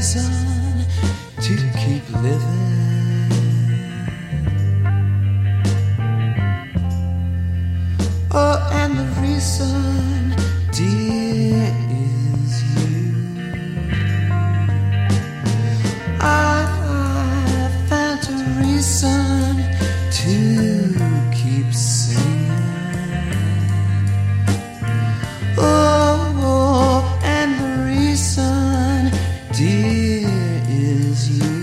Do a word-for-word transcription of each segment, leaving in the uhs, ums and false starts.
reason to keep living. Oh, and the reason, dear, is you. I found a reason to keep singing. Oh, and the reason, dear, is you.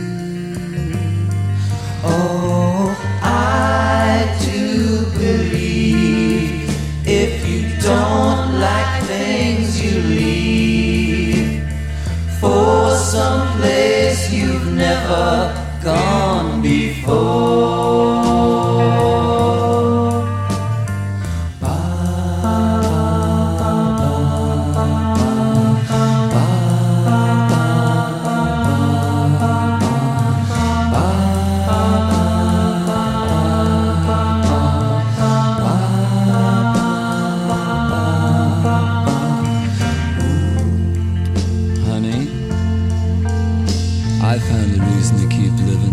Oh, I do believe if you don't like things, you leave for some place you've never gone before. Honey, I found a reason to keep living.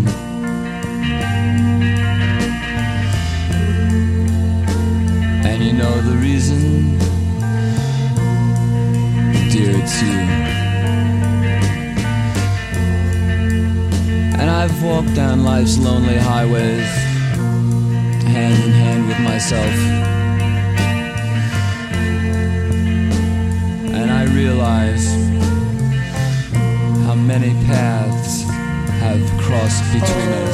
And you know the reason? Dear, it's you. And I've walked down life's lonely highways, hand in hand with myself. And I realize how many paths have crossed between us.